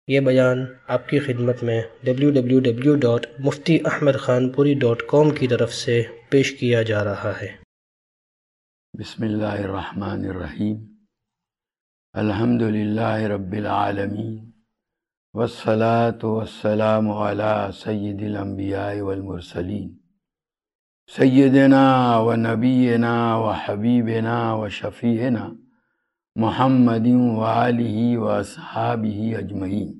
یہ بیان آپ کی خدمت میں www.muftiahmedkhanpuri.com کی طرف سے پیش کیا جا رہا ہے۔ بسم اللہ الرحمن الرحیم۔ الحمدللہ رب العالمین، والصلاة والسلام علی سید الانبیاء والمرسلین، سیدنا و نبینا و حبیبنا و شفیعنا محمد و آلہ و اصحابہ اجمعین۔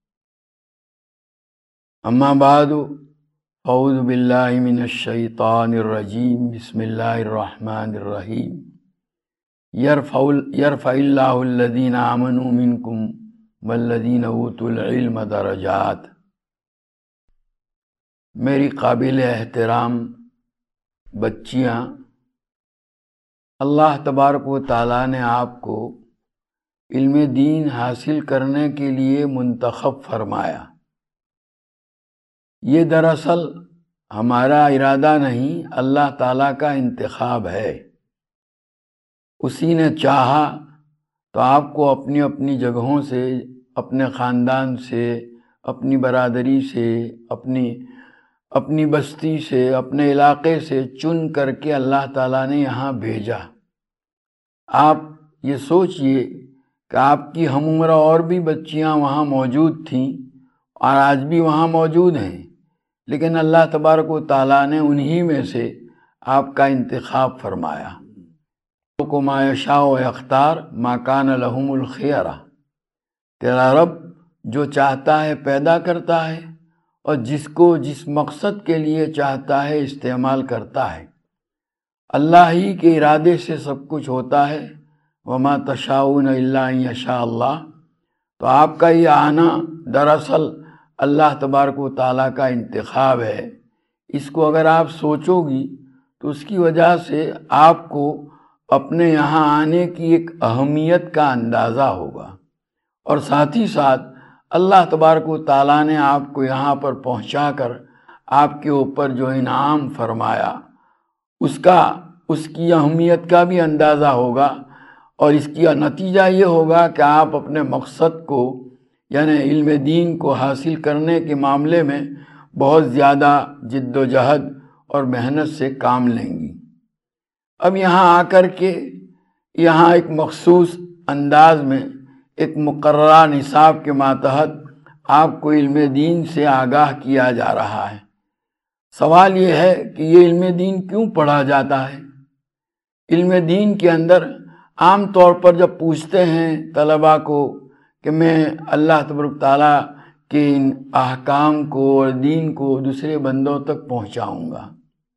اما بعد، اعوذ باللہ من الشیطان الرجیم، بسم اللہ الرحمن الرحیم۔ یرفع اللہ الذین آمنوا منکم والذین اوتوا العلم درجات۔ میری قابل احترام بچیاں، اللہ تبارک و تعالیٰ نے آپ کو علم دین حاصل کرنے کے لیے منتخب فرمایا۔ یہ دراصل ہمارا ارادہ نہیں، اللہ تعالیٰ کا انتخاب ہے۔ اسی نے چاہا تو آپ کو اپنی اپنی جگہوں سے، اپنے خاندان سے، اپنی برادری سے، اپنی بستی سے، اپنے علاقے سے چن کر کے اللہ تعالیٰ نے یہاں بھیجا۔ آپ یہ سوچئے کہ آپ کی ہم عمر اور بھی بچیاں وہاں موجود تھیں اور آج بھی وہاں موجود ہیں، لیکن اللہ تبارک و تعالیٰ نے انہی میں سے آپ کا انتخاب فرمایا۔ کو ما یشاء و یختار ما کان لہم الخیرہ۔ تیرا رب جو چاہتا ہے پیدا کرتا ہے اور جس کو جس مقصد کے لیے چاہتا ہے استعمال کرتا ہے۔ اللہ ہی کے ارادے سے سب کچھ ہوتا ہے۔ وما تشاؤون الا ان یشاء اللہ۔ تو آپ کا یہ آنا دراصل اللہ تبارک و تعالیٰ کا انتخاب ہے۔ اس کو اگر آپ سوچو گی تو اس کی وجہ سے آپ کو اپنے یہاں آنے کی ایک اہمیت کا اندازہ ہوگا، اور ساتھ ہی ساتھ اللہ تبارک و تعالیٰ نے آپ کو یہاں پر پہنچا کر آپ کے اوپر جو انعام فرمایا اس کی اہمیت کا بھی اندازہ ہوگا، اور اس کی نتیجہ یہ ہوگا کہ آپ اپنے مقصد کو یعنی علم دین کو حاصل کرنے کے معاملے میں بہت زیادہ جد و جہد اور محنت سے کام لیں گی۔ اب یہاں آ کر کے یہاں ایک مخصوص انداز میں ایک مقررہ نصاب کے ماتحت آپ کو علم دین سے آگاہ کیا جا رہا ہے۔ سوال یہ ہے کہ یہ علم دین کیوں پڑھا جاتا ہے؟ علم دین کے اندر عام طور پر جب پوچھتے ہیں طلباء کو کہ میں اللہ تبارک تعالیٰ کے ان احکام کو اور دین کو دوسرے بندوں تک پہنچاؤں گا،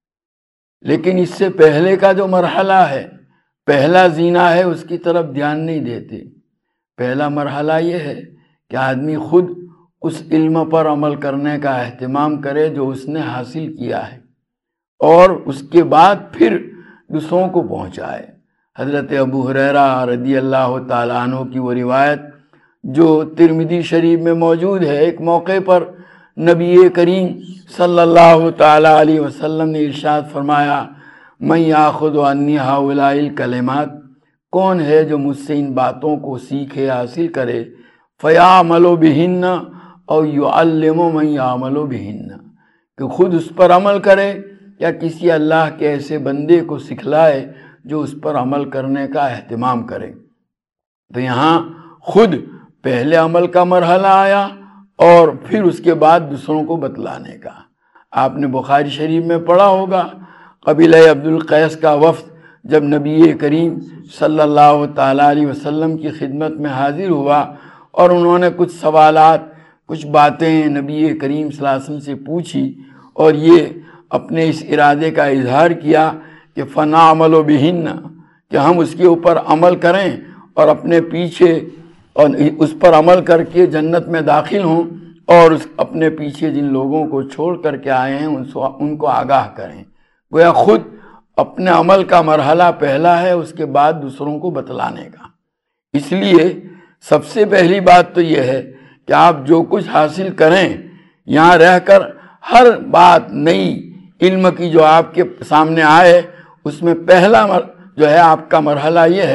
لیکن اس سے پہلے کا جو مرحلہ ہے، پہلا زینہ ہے، اس کی طرف دھیان نہیں دیتے۔ پہلا مرحلہ یہ ہے کہ آدمی خود اس علم پر عمل کرنے کا اہتمام کرے جو اس نے حاصل کیا ہے، اور اس کے بعد پھر دوسروں کو پہنچائے۔ حضرت ابو ہریرہ رضی اللہ تعالیٰ عنہ کی وہ روایت جو ترمذی شریف میں موجود ہے، ایک موقع پر نبی کریم صلی اللہ تعالیٰ علیہ وسلم نے ارشاد فرمایا، من یاخذ عنی ہؤلاء الکلمات، کون ہے جو مجھ سے ان باتوں کو سیکھے، حاصل کرے، فیعمل بہن او یعلم من یعمل بہن، کہ خود اس پر عمل کرے یا کسی اللہ کے ایسے بندے کو سکھلائے جو اس پر عمل کرنے کا اہتمام کرے۔ تو یہاں خود پہلے عمل کا مرحلہ آیا اور پھر اس کے بعد دوسروں کو بتلانے کا۔ آپ نے بخاری شریف میں پڑھا ہوگا، قبیلہ عبد القیس کا وفد جب نبی کریم صلی اللہ تعالیٰ علیہ وسلم کی خدمت میں حاضر ہوا اور انہوں نے کچھ سوالات، کچھ باتیں نبی کریم صلی اللہ علیہ وسلم سے پوچھی، اور یہ اپنے اس ارادے کا اظہار کیا کہ فنعمل بہن، کہ ہم اس کے اوپر عمل کریں اور اپنے پیچھے اور اس پر عمل کر کے جنت میں داخل ہوں، اور اپنے پیچھے جن لوگوں کو چھوڑ کر کے آئے ہیں ان کو آگاہ کریں۔ گویا خود اپنے عمل کا مرحلہ پہلا ہے، اس کے بعد دوسروں کو بتلانے کا۔ اس لیے سب سے پہلی بات تو یہ ہے کہ آپ جو کچھ حاصل کریں، یہاں رہ کر ہر بات نئی علم کی جو آپ کے سامنے آئے، اس میں پہلا جو ہے آپ کا مرحلہ یہ ہے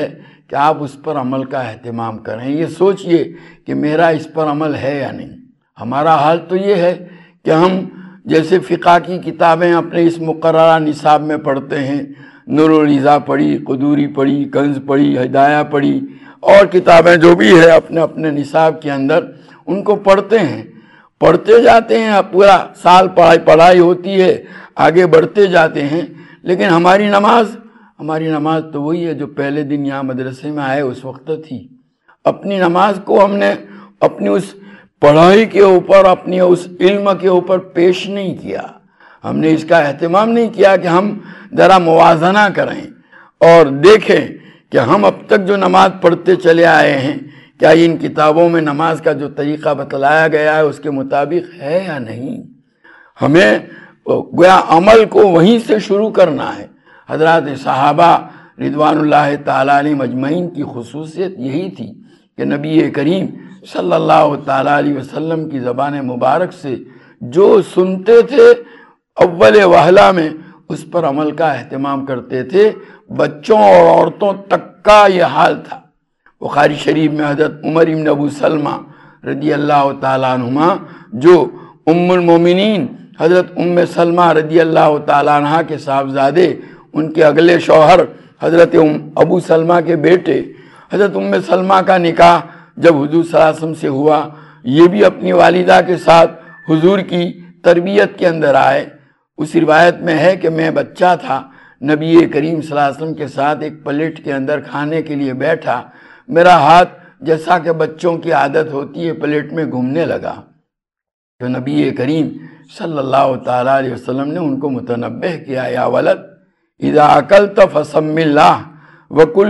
کہ آپ اس پر عمل کا اہتمام کریں. یہ سوچئے کہ میرا اس پر عمل ہے یا نہیں. ہمارا حال تو یہ ہے کہ ہم جیسے فقہ کی کتابیں اپنے اس مقررہ نصاب میں پڑھتے ہیں، نور الرضا پڑھی، قدوری پڑھی، کنز پڑھی، ہدایہ پڑھی، اور کتابیں جو بھی ہے اپنے اپنے نصاب کے اندر ان کو پڑھتے ہیں، پڑھتے جاتے ہیں. پورا سال پڑھائی ہوتی ہے، آگے بڑھتے جاتے ہیں. لیکن ہماری نماز تو وہی ہے جو پہلے دن یہاں مدرسے میں آئے اس وقت تھی. اپنی نماز کو ہم نے اپنی اس پڑھائی کے اوپر، اپنی اس علم کے اوپر پیش نہیں کیا. ہم نے اس کا اہتمام نہیں کیا کہ ہم ذرا موازنہ کریں اور دیکھیں کہ ہم اب تک جو نماز پڑھتے چلے آئے ہیں کیا ان کتابوں میں نماز کا جو طریقہ بتلایا گیا ہے اس کے مطابق ہے یا نہیں. ہمیں گویا عمل کو وہیں سے شروع کرنا ہے. حضرات صحابہ رضوان اللہ تعالیٰ علیہ مجمعین کی خصوصیت یہی تھی کہ نبی کریم صلی اللہ تعالیٰ علیہ وسلم کی زبان مبارک سے جو سنتے تھے اول وہلہ میں اس پر عمل کا اہتمام کرتے تھے. بچوں اور عورتوں تک کا یہ حال تھا. بخاری شریف میں حضرت عمر بن ابو سلمہ رضی اللہ تعالیٰ عنہما جو ام المومنین حضرت ام سلمہ رضی اللہ تعالیٰ عنہ کے صاحبزادے، ان کے اگلے شوہر حضرت ابو سلمہ کے بیٹے، حضرت ام سلمہ کا نکاح جب حضور صلی اللہ علیہ وسلم سے ہوا، یہ بھی اپنی والدہ کے ساتھ حضور کی تربیت کے اندر آئے. اس روایت میں ہے کہ میں بچہ تھا، نبی کریم صلی اللہ علیہ وسلم کے ساتھ ایک پلیٹ کے اندر کھانے کے لیے بیٹھا، میرا ہاتھ جیسا کہ بچوں کی عادت ہوتی ہے پلیٹ میں گھومنے لگا. تو نبی کریم صلی اللہ تعالیٰ علیہ وسلم نے ان کو متنبہ کیا، یا ولد اذا اکلت فسم اللہ وکل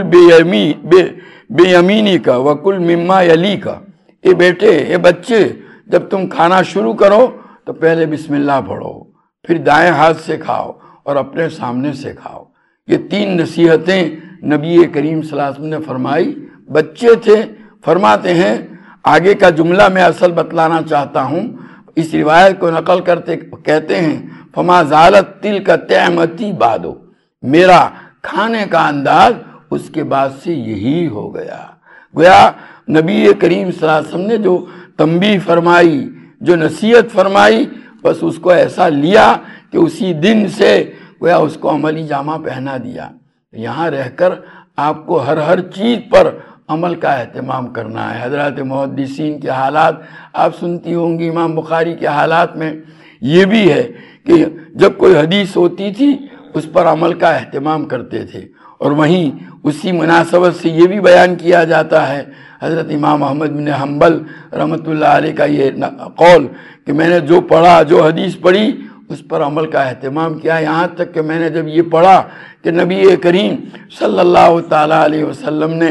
بیمینک وکل مما یلیک. اے بیٹے، اے بچے، جب تم کھانا شروع کرو تو پہلے بسم اللہ پڑھو، پھر دائیں ہاتھ سے کھاؤ اور اپنے سامنے سے کھاؤ. یہ 3 نصیحتیں نبی کریم صلی اللہ علیہ وسلم نے فرمائی. بچے تھے. فرماتے ہیں، آگے کا جملہ میں اصل بتلانا چاہتا ہوں، اس روایت کو نقل کرتے کہتے ہیں فما زالت تلک طعمتی بعدو، میرا کھانے کا انداز اس کے بعد سے یہی ہو گیا. گویا نبی کریم صلی اللہ علیہ وسلم نے جو تنبیہ فرمائی، جو نصیحت فرمائی، بس اس کو ایسا لیا کہ اسی دن سے گویا اس کو عملی جامہ پہنا دیا. یہاں رہ کر آپ کو ہر چیز پر عمل کا اہتمام کرنا ہے. حضرات محدثین کے حالات آپ سنتی ہوں گی. امام بخاری کے حالات میں یہ بھی ہے کہ جب کوئی حدیث ہوتی تھی اس پر عمل کا اہتمام کرتے تھے. اور وہیں اسی مناسبت سے یہ بھی بیان کیا جاتا ہے، حضرت امام احمد بن حنبل رحمۃ اللہ علیہ کا یہ قول کہ میں نے جو پڑھا، جو حدیث پڑھی، اس پر عمل کا اہتمام کیا. یہاں تک کہ میں نے جب یہ پڑھا کہ نبی کریم صلی اللہ تعالیٰ علیہ وسلم نے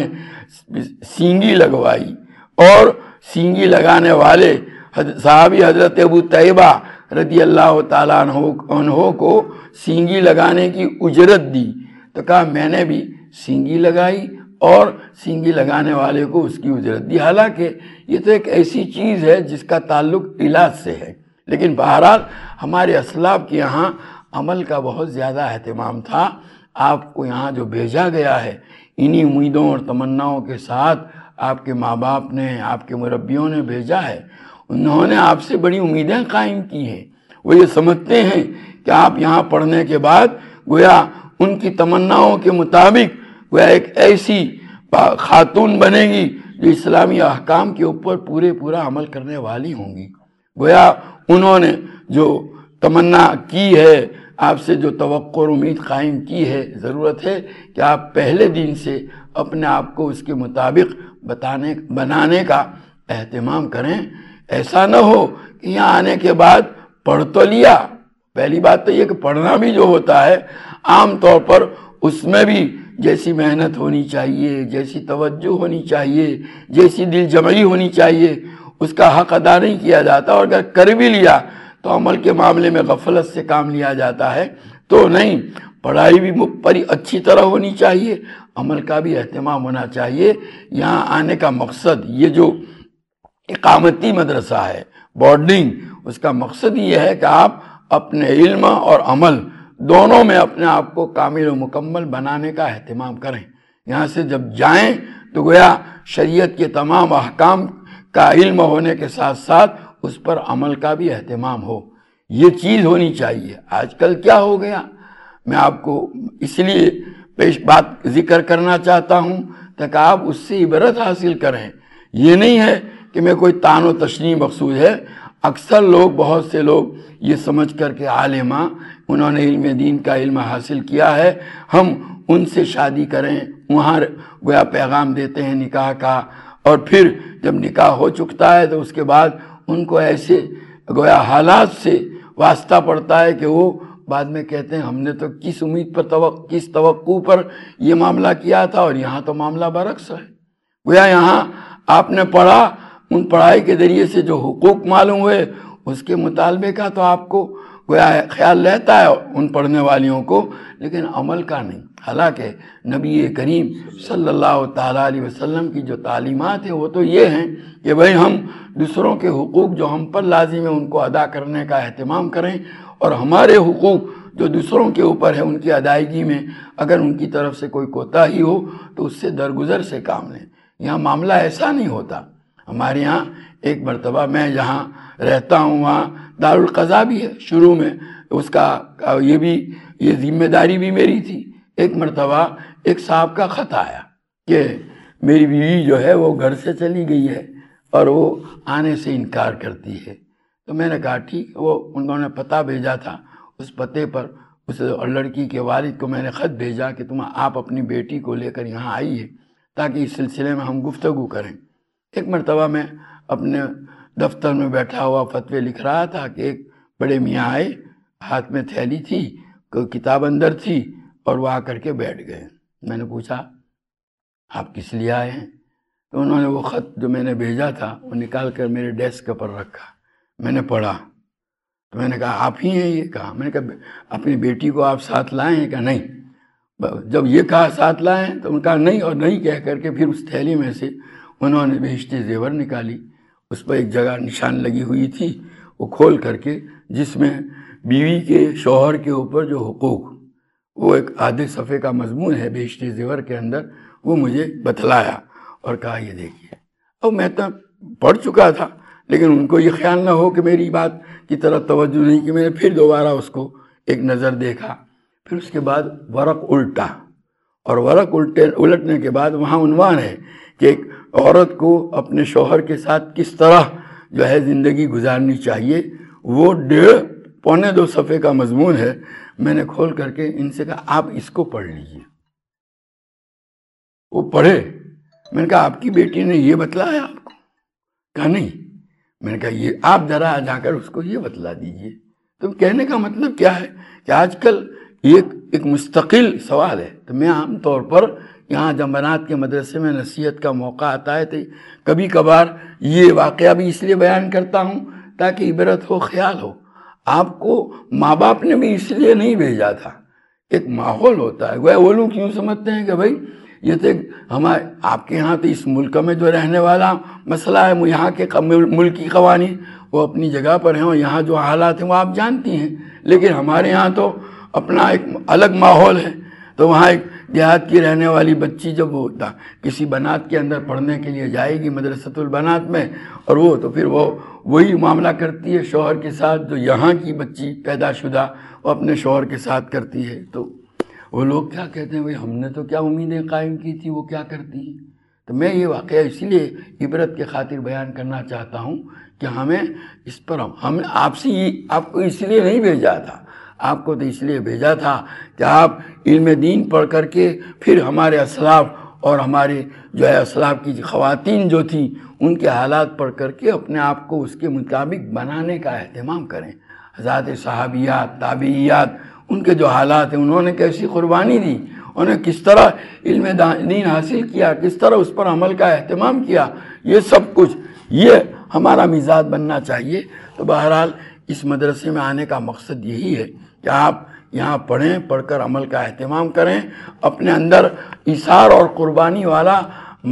سینگی لگوائی، اور سینگی لگانے والے صحابی حضرت ابو طیبہ رضی اللہ تعالیٰ عنہ کو سینگی لگانے کی اجرت دی، تو کہا میں نے بھی سینگی لگائی اور سینگی لگانے والے کو اس کی اجرت دی. حالانکہ یہ تو ایک ایسی چیز ہے جس کا تعلق علاج سے ہے، لیکن بہرحال ہمارے اسلاف کے یہاں عمل کا بہت زیادہ اہتمام تھا. آپ کو یہاں جو بھیجا گیا ہے انہی امیدوں اور تمناؤں کے ساتھ آپ کے ماں باپ نے، آپ کے مربیوں نے بھیجا ہے. انہوں نے آپ سے بڑی امیدیں قائم کی ہیں. وہ یہ سمجھتے ہیں کہ آپ یہاں پڑھنے کے بعد گویا ان کی تمناؤں کے مطابق گویا ایک ایسی خاتون بنے گی جو اسلامی احکام کے اوپر پورا عمل کرنے والی ہوں گی. گویا انہوں نے جو تمنا کی ہے، آپ سے جو توقع اور امید قائم کی ہے، ضرورت ہے کہ آپ پہلے دن سے اپنے آپ کو اس کے مطابق بنانے کا اہتمام کریں. ایسا نہ ہو کہ یہاں آنے کے بعد پڑھ تو لیا. پہلی بات تو یہ کہ پڑھنا بھی جو ہوتا ہے عام طور پر اس میں بھی جیسی محنت ہونی چاہیے، جیسی توجہ ہونی چاہیے، جیسی دل جمعی ہونی چاہیے، اس کا حق ادا نہیں کیا جاتا. اور اگر کر بھی لیا تو عمل کے معاملے میں غفلت سے کام لیا جاتا ہے. تو نہیں، پڑھائی بھی بڑی اچھی طرح ہونی چاہیے، عمل کا بھی اہتمام ہونا چاہیے. یہاں آنے کا مقصد، یہ جو اقامتی مدرسہ ہے، بورڈنگ، اس کا مقصد یہ ہے کہ آپ اپنے علم اور عمل دونوں میں اپنے آپ کو کامل و مکمل بنانے کا اہتمام کریں. یہاں سے جب جائیں تو گویا شریعت کے تمام احکام کا علم ہونے کے ساتھ ساتھ اس پر عمل کا بھی اہتمام ہو، یہ چیز ہونی چاہیے۔ آج کل کیا ہو گیا، میں آپ کو اس لیے بات ذکر کرنا چاہتا ہوں تاکہ آپ اس سے عبرت حاصل کریں۔ یہ نہیں ہے کہ میں کوئی طعن و تشنیع مقصود ہے، اکثر لوگ، بہت سے لوگ یہ سمجھ کر کے عالماں انہوں نے علم دین کا علم حاصل کیا ہے، ہم ان سے شادی کریں، وہاں گویا پیغام دیتے ہیں نکاح کا، اور پھر جب نکاح ہو چکتا ہے تو اس کے بعد ان کو ایسے گویا حالات سے واسطہ پڑتا ہے کہ وہ بعد میں کہتے ہیں ہم نے تو کس امید پر کس توقع پر یہ معاملہ کیا تھا، اور یہاں تو معاملہ برعکس ہے۔ گویا یہاں آپ نے پڑھا، ان پڑھائی کے ذریعے سے جو حقوق معلوم ہوئے اس کے مطالبے کا تو آپ کو گویا خیال رہتا ہے ان پڑھنے والیوں کو، لیکن عمل کا نہیں۔ حالانکہ نبی کریم صلی اللہ تعالیٰ علیہ وسلم کی جو تعلیمات ہیں وہ تو یہ ہیں کہ بھئی ہم دوسروں کے حقوق جو ہم پر لازم ہیں ان کو ادا کرنے کا اہتمام کریں، اور ہمارے حقوق جو دوسروں کے اوپر ہے ان کی ادائیگی میں اگر ان کی طرف سے کوئی کوتاہی ہو تو اس سے درگزر سے کام لیں۔ یہاں معاملہ ایسا نہیں ہوتا۔ ہمارے یہاں ایک مرتبہ، میں جہاں رہتا ہوں وہاں دارالقضاء بھی ہے، شروع میں اس کا یہ ذمہ داری بھی میری تھی۔ ایک مرتبہ ایک صاحب کا خط آیا کہ میری بیوی جو ہے وہ گھر سے چلی گئی ہے اور وہ آنے سے انکار کرتی ہے۔ تو میں نے کہا ٹھیک، وہ انہوں نے پتہ بھیجا تھا، اس پتے پر اس لڑکی کے والد کو میں نے خط بھیجا کہ آپ اپنی بیٹی کو لے کر یہاں آئیے تاکہ اس سلسلے میں ہم گفتگو کریں۔ ایک مرتبہ میں اپنے دفتر میں بیٹھا ہوا فتوے لکھ رہا تھا کہ ایک بڑے میاں آئے، ہاتھ میں تھیلی تھی، کوئی کتاب اندر تھی، اور وہ آ کر کے بیٹھ گئے۔ میں نے پوچھا آپ کس لیے آئے ہیں؟ تو انہوں نے وہ خط جو میں نے بھیجا تھا وہ نکال کر میرے ڈیسک پر رکھا۔ میں نے پڑھا تو میں نے کہا آپ ہی ہیں یہ؟ کہا۔ میں نے کہا اپنی بیٹی کو آپ ساتھ لائے ہیں؟ کہا نہیں۔ جب یہ کہا ساتھ لائے ہیں تو انہوں نے کہا نہیں، اور نہیں کہہ کر کے پھر اس تھیلی میں سے انہوں نے بہشتی زیور نکالی، اس پر ایک جگہ نشان لگی ہوئی تھی، وہ کھول کر کے جس میں بیوی کے شوہر کے اوپر جو حقوق، وہ ایک آدھے صفحے کا مضمون ہے بہشتی زیور کے اندر، وہ مجھے بتلایا اور کہا یہ دیکھیے۔ اب میں تو پڑھ چکا تھا لیکن ان کو یہ خیال نہ ہو کہ میری بات کی طرف توجہ نہیں، کہ میں نے پھر دوبارہ اس کو ایک نظر دیکھا۔ پھر اس کے بعد ورق الٹا، اور ورق الٹنے کے بعد وہاں عنوان ہے کہ ایک عورت کو اپنے شوہر کے ساتھ کس طرح جو ہے زندگی گزارنی چاہیے، وہ 1.25 صفحے کا مضمون ہے۔ میں نے کھول کر کے ان سے کہا آپ اس کو پڑھ لیجئے۔ وہ پڑھے۔ میں نے کہا آپ کی بیٹی نے یہ بتلایا آپ کو؟ کہا نہیں۔ میں نے کہا یہ آپ ذرا جا کر اس کو یہ بتلا دیجئے۔ تو کہنے کا مطلب کیا ہے کہ آج کل یہ ایک مستقل سوال ہے۔ تو میں عام طور پر یہاں جب بنات کے مدرسے میں نصیحت کا موقع آتا ہے تو کبھی کبھار یہ واقعہ بھی اس لیے بیان کرتا ہوں تاکہ عبرت ہو، خیال ہو۔ آپ کو ماں باپ نے بھی اس لیے نہیں بھیجا تھا، ایک ماحول ہوتا ہے۔ وہ لوگ یوں سمجھتے ہیں کہ بھائی یہ تو ہمارے آپ کے یہاں تو اس ملک میں جو رہنے والا مسئلہ ہے، یہاں کے ملکی قوانین وہ اپنی جگہ پر ہیں، اور یہاں جو حالات ہیں وہ آپ جانتی ہیں، لیکن ہمارے یہاں تو اپنا ایک الگ ماحول ہے۔ تو وہاں ایک دیہات کی رہنے والی بچی جب وہ کسی بنات کے اندر پڑھنے کے لیے جائے گی مدرسۃ البنات میں، اور وہ تو پھر وہی معاملہ کرتی ہے شوہر کے ساتھ جو یہاں کی بچی پیدا شدہ وہ اپنے شوہر کے ساتھ کرتی ہے۔ تو وہ لوگ کیا کہتے ہیں بھئی ہم نے تو کیا امیدیں قائم کی تھی، وہ کیا کرتی ہیں۔ تو میں یہ واقعہ اس لیے عبرت کے خاطر بیان کرنا چاہتا ہوں کہ ہمیں اس پر ہم آپ کو اس لیے نہیں بھیجا تھا، آپ کو تو اس لیے بھیجا تھا کہ آپ علم دین پڑھ کر کے پھر ہمارے اسلاف اور ہمارے جو ہے اسلاف کی خواتین جو تھیں ان کے حالات پڑھ کر کے اپنے آپ کو اس کے مطابق بنانے کا اہتمام کریں۔ حضرات صحابیات، تابعیات، ان کے جو حالات ہیں، انہوں نے کیسی قربانی دی، انہوں نے کس طرح علم دین حاصل کیا، کس طرح اس پر عمل کا اہتمام کیا، یہ سب کچھ یہ ہمارا مزاج بننا چاہیے۔ تو بہرحال اس مدرسے میں آنے کا مقصد یہی ہے کہ آپ یہاں پڑھیں، پڑھ کر عمل کا اہتمام کریں، اپنے اندر ایثار اور قربانی والا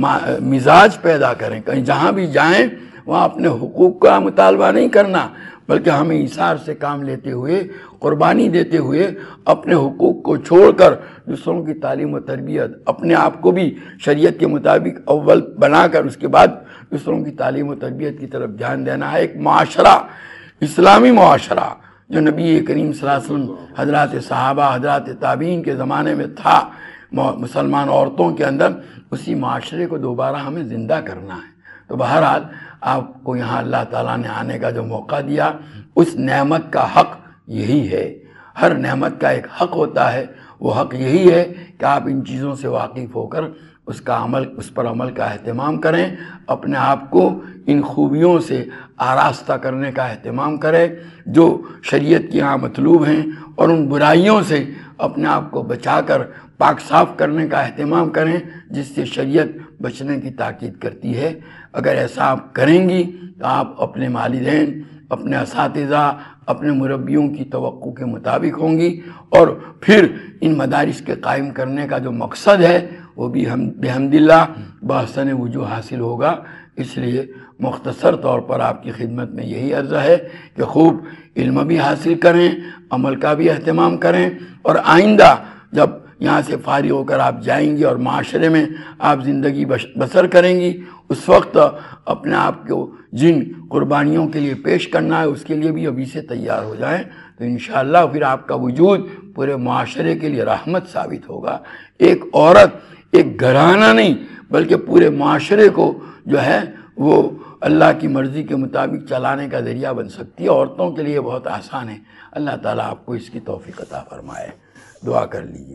مزاج پیدا کریں۔ کہیں جہاں بھی جائیں وہاں اپنے حقوق کا مطالبہ نہیں کرنا بلکہ ہمیں ایثار سے کام لیتے ہوئے، قربانی دیتے ہوئے، اپنے حقوق کو چھوڑ کر دوسروں کی تعلیم و تربیت، اپنے آپ کو بھی شریعت کے مطابق اول بنا کر اس کے بعد دوسروں کی تعلیم و تربیت کی طرف دھیان دینا ہے۔ ایک معاشرہ، اسلامی معاشرہ جو نبی کریم صلی اللہ علیہ وسلم، حضرات صحابہ، حضرات تابعین کے زمانے میں تھا مسلمان عورتوں کے اندر، اسی معاشرے کو دوبارہ ہمیں زندہ کرنا ہے۔ تو بہرحال آپ کو یہاں اللہ تعالیٰ نے آنے کا جو موقع دیا، اس نعمت کا حق یہی ہے۔ ہر نعمت کا ایک حق ہوتا ہے، وہ حق یہی ہے کہ آپ ان چیزوں سے واقف ہو کر اس پر عمل کا اہتمام کریں، اپنے آپ کو ان خوبیوں سے آراستہ کرنے کا اہتمام کریں جو شریعت کی یہاں مطلوب ہیں، اور ان برائیوں سے اپنے آپ کو بچا کر پاک صاف کرنے کا اہتمام کریں جس سے شریعت بچنے کی تاکید کرتی ہے۔ اگر ایسا آپ کریں گی تو آپ اپنے والدین، اپنے اساتذہ، اپنے مربیوں کی توقع کے مطابق ہوں گی، اور پھر ان مدارس کے قائم کرنے کا جو مقصد ہے وہ بھی بحمد اللہ بحسن وجوہ حاصل ہوگا۔ اس لیے مختصر طور پر آپ کی خدمت میں یہی عرض ہے کہ خوب علم بھی حاصل کریں، عمل کا بھی اہتمام کریں، اور آئندہ جب یہاں سے فارغ ہو کر آپ جائیں گی اور معاشرے میں آپ زندگی بسر کریں گی، اس وقت اپنے آپ کو جن قربانیوں کے لیے پیش کرنا ہے اس کے لیے بھی ابھی سے تیار ہو جائیں، تو انشاءاللہ پھر آپ کا وجود پورے معاشرے کے لیے رحمت ثابت ہوگا۔ ایک عورت ایک گھرانہ نہیں بلکہ پورے معاشرے کو جو ہے وہ اللہ کی مرضی کے مطابق چلانے کا ذریعہ بن سکتی ہے۔ عورتوں کے لیے بہت آسان ہے۔ اللہ تعالیٰ آپ کو اس کی توفیق عطا فرمائے۔ دعا کر لیجیے۔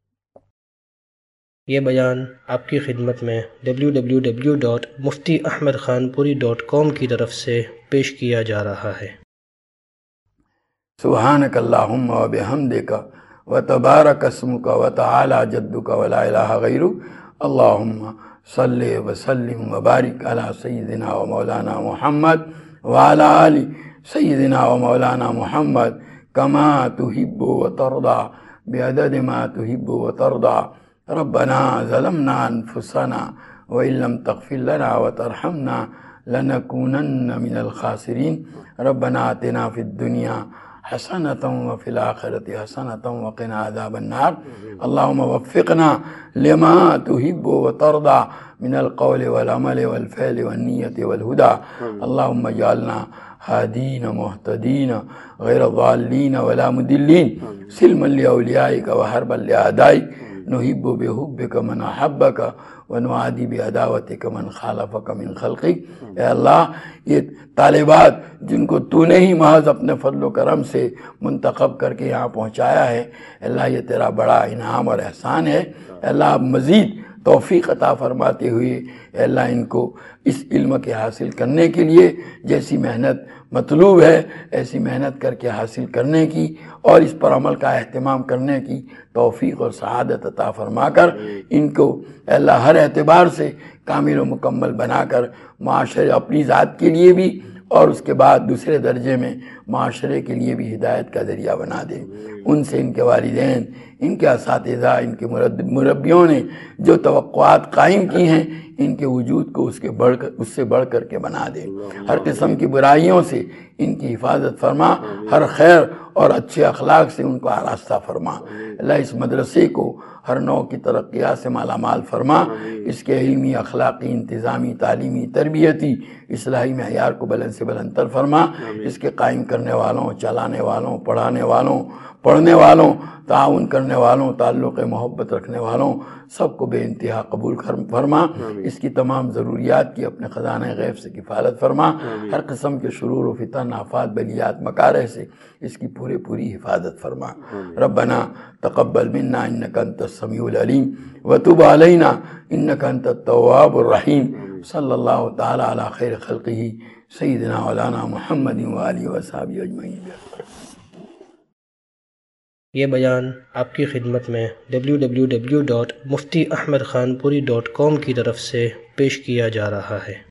یہ بیان آپ کی خدمت میں www.muftiahmedkhanpuri.com کی طرف سے پیش کیا جا رہا ہے۔ سبحانک اللہم و بحمدک و تبارک اسمک و تعالی جدک و لا الہ غیرک، اللہم صلی وسلم و بارک علی سیدنا و مولانا محمد وعلی آل سیدنا و مولانا محمد کما تحب و ترضى بعدد ما تحب و ترضى۔ ربنا ظلمنا انفسنا وإن لم تغفر لنا وترحمنا لنكونن من الخاسرين۔ ربنا آتنا في الدنيا حسنة وفي الآخرة حسنة وقنا عذاب النار۔ اللهم وفقنا لما تحب وترضى من القول والعمل والفعل والنية والهدى۔ اللهم اجعلنا هادين مهتدين غير ضالين ولا مضلين، سلما لأوليائك وحربا لأعدائك، نحب بحبك من أحبك ونعادي بعداوتك من خالفك من خلقك۔ اے اللہ، یہ طالبات جن کو تو نے ہی محض اپنے فضل و کرم سے منتخب کر کے یہاں پہنچایا ہے، اللہ یہ تیرا بڑا انعام اور احسان ہے۔ اے اللہ، آپ مزید توفیق عطا فرماتے ہوئے اے اللہ ان کو اس علم کے حاصل کرنے کے لیے جیسی محنت مطلوب ہے ایسی محنت کر کے حاصل کرنے کی اور اس پر عمل کا اہتمام کرنے کی توفیق اور سعادت عطا فرما کر ان کو اے اللہ ہر اعتبار سے کامل و مکمل بنا کر معاشرے اپنی ذات کے لیے بھی اور اس کے بعد دوسرے درجے میں معاشرے کے لیے بھی ہدایت کا ذریعہ بنا دے۔ ان سے ان کے والدین، ان کے اساتذہ، ان کے مربیوں نے جو توقعات قائم کی ہیں ان کے وجود کو اس سے بڑھ کر کے بنا دے۔ ہر قسم کی برائیوں سے ان کی حفاظت فرما، ہر خیر اور اچھے اخلاق سے ان کو آراستہ فرما۔ اللہ اس مدرسے کو ہر نوع کی ترقیات سے مالا مال فرما، اس کے علمی، اخلاقی، انتظامی، تعلیمی، تربیتی، اصلاحی معیار کو بلند سے بلند تر فرما۔ اس کے قائم کرنے والوں، چلانے والوں، پڑھانے والوں، پڑھنے والوں، تعاون کرنے والوں، تعلق محبت رکھنے والوں سب کو بے انتہا قبول فرما۔ اس کی تمام ضروریات کی اپنے خزانہ غیب سے کفالت فرما۔ ہر قسم کے شرور و فتن، آفات، بلیات، مکارہ سے اس کی پوری حفاظت فرما۔ ربنا تقبل منا انک انت السمیع العلیم وتب علینا انک انت التواب الرحیم۔ صلی اللہ تعالی علی خیر خلقہ سیدنا مولانا محمد وآلہ وصحبہ اجمعین۔ یہ بیان آپ کی خدمت میں www.muftiahmedkhanpuri.com کی طرف سے پیش کیا جا رہا ہے۔